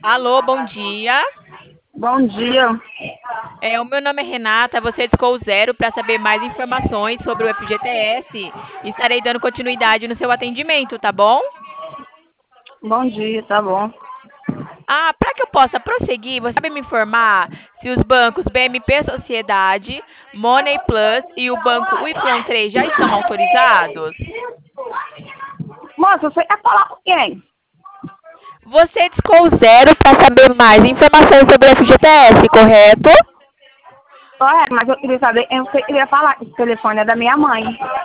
Alô, bom dia. Bom dia. O meu nome é Renata. Você discou o zero para saber mais informações sobre o FGTS. Estarei dando continuidade no seu atendimento, tá bom? Bom dia, tá bom. Para que eu possa prosseguir, você sabe me informar se os bancos BMP Sociedade, Money Plus e o banco Y3 já estão autorizados? Moça, você quer falar com quem? Você discou o zero para saber mais informações sobre o FGTS, correto? Correto, mas eu queria saber quem você queria falar. Esse telefone é da minha mãe.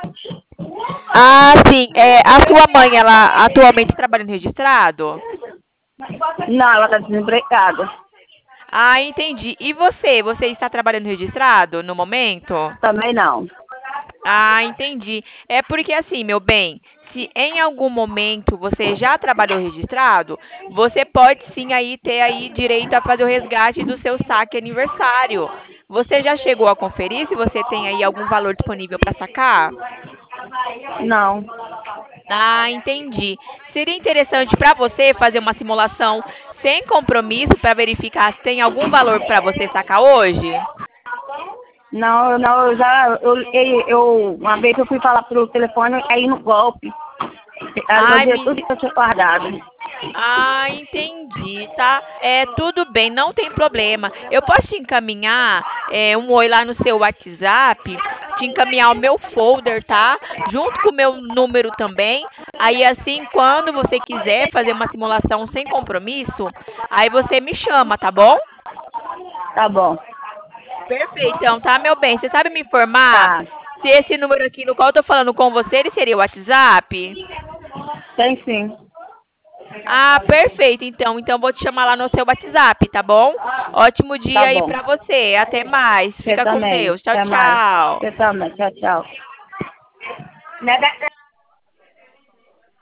Sim. A sua mãe, ela atualmente trabalha no registrado? Não, ela tá desempregada. Entendi. E você? Você está trabalhando registrado no momento? Também não. Entendi. É porque assim, meu bem, se em algum momento você já trabalhou registrado, você pode sim aí ter aí direito a fazer o resgate do seu saque aniversário. Você já chegou a conferir se você tem aí algum valor disponível para sacar? Não. Entendi. Seria interessante para você fazer uma simulação sem compromisso para verificar se tem algum valor para você sacar hoje? Não, uma vez eu fui falar pelo telefone, aí no golpe. Ela Ai, fazia me... tudo que eu tinha guardado. entendi, tá? Tudo bem, não tem problema. Eu posso te encaminhar um oi lá no seu WhatsApp, te encaminhar o meu folder, tá? Junto com o meu número também. Aí, assim, quando você quiser fazer uma simulação sem compromisso, aí você me chama, tá bom? Tá bom. Perfeito, então, tá, meu bem? Você sabe me informar Tá. se esse número aqui no qual eu tô falando com você, ele seria o WhatsApp? Tem sim. Perfeito, então. Então, vou te chamar lá no seu WhatsApp, tá bom? Ótimo Tá dia aí bom. pra você. Até mais. Você Fica com também. Deus. Tchau, Até mais. tchau. Você também. Tchau, tchau.